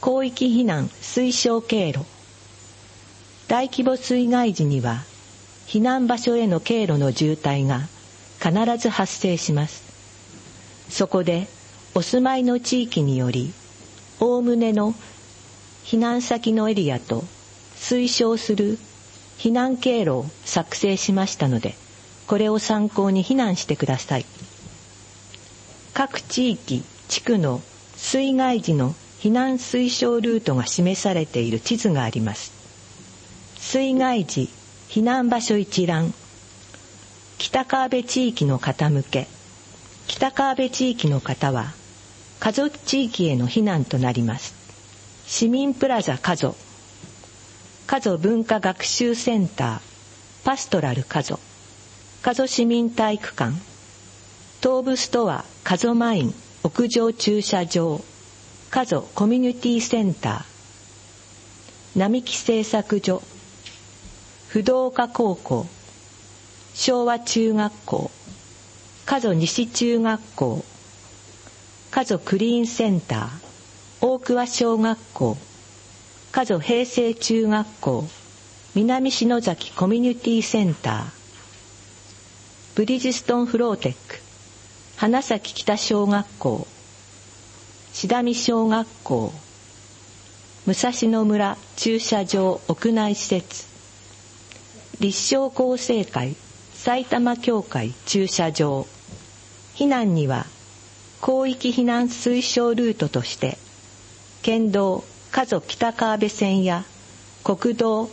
広域避難推奨経路。大規模水害時には避難場所への経路の渋滞が必ず発生します。そこでお住まいの地域によりおおむねの避難先のエリアと推奨する避難経路を作成しましたので、これを参考に避難してください。各地域地区の水害時の避難推奨ルートが示されている地図があります。水害時避難場所一覧。北川辺地域の方向け。北川辺地域の方は加須地域への避難となります。市民プラザ加須、加須文化学習センター、パストラル加須、加須市民体育館、東武ストア加須マイン屋上駐車場、加須コミュニティセンター、並木製作所、不動岡高校、昭和中学校、加須西中学校、加須クリーンセンター、大桑小学校、加須平成中学校、南篠崎コミュニティセンター、ブリヂストンフローテック、花咲北小学校、志田見小学校、武蔵野村駐車場屋内施設、立正厚生会埼玉協会駐車場。避難には広域避難推奨ルートとして県道加須北川辺線や国道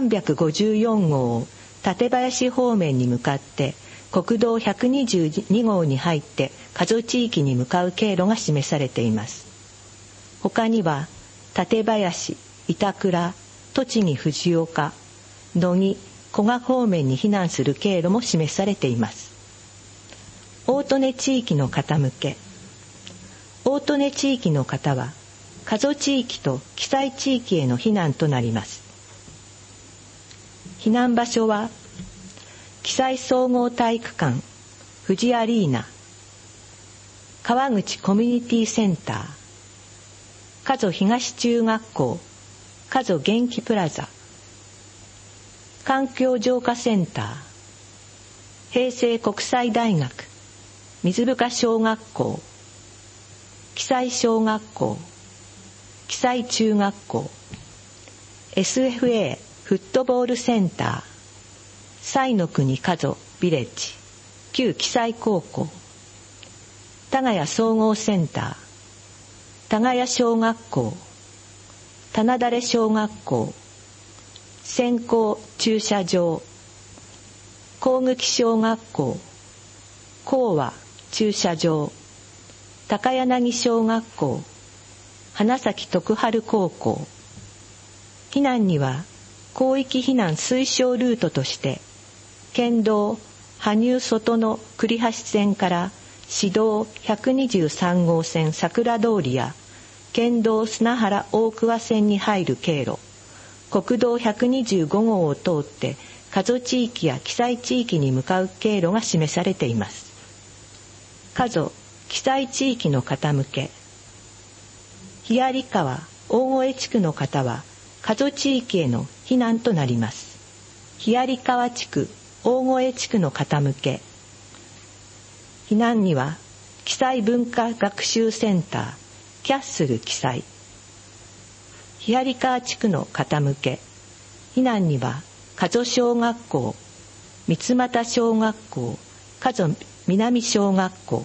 354号を館林方面に向かって国道122号に入って加須地域に向かう経路が示されています。他には館林、板倉、栃木藤岡、野木、古賀方面に避難する経路も示されています。大利根地域の方向け。大利根地域の方は加須地域と記載地域への避難となります。避難場所は記載総合体育館、富士アリーナ、川口コミュニティセンター、加須東中学校、加須元気プラザ、環境浄化センター、平成国際大学、水深小学校、記載小学校、記載中学校、SFA フットボールセンター、彩の国加須ビレッジ、旧記載高校、田谷総合センター、田谷小学校、棚垂小学校、先行駐車場、高貫小学校、高和駐車場、高柳小学校、花咲徳春高校。避難には広域避難推奨ルートとして県道羽生外の栗橋線から市道123号線桜通りや県道砂原大桑線に入る経路、国道125号を通って加須地域や記載地域に向かう経路が示されています。加須記載地域の方向け。日有川大越地区の方は加須地域への避難となります。日有川地区大越地区の方向け。避難には記載文化学習センターキャッスル記載。日有川地区の方向け。避難には加須小学校、三俣小学校、加須南小学校。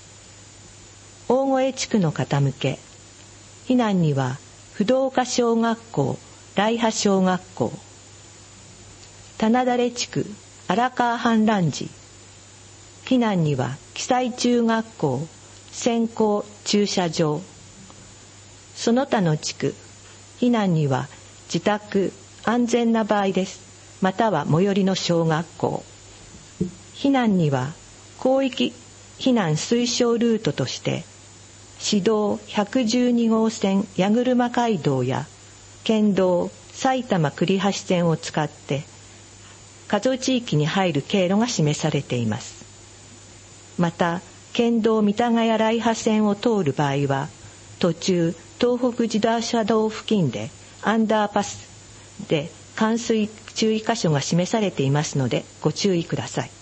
大越地区の方向け。避難には不動岡小学校、来波小学校。棚垂地区荒川氾濫時。避難には記載中学校、先行駐車場。その他の地区。避難には自宅、安全な場合です。または最寄りの小学校。避難には広域避難推奨ルートとして市道112号線八車街道や県道埼玉栗橋線を使って加須地域に入る経路が示されています。また県道三田ヶ谷来波線を通る場合は途中東北自動車道付近でアンダーパスで冠水注意箇所が示されていますのでご注意ください。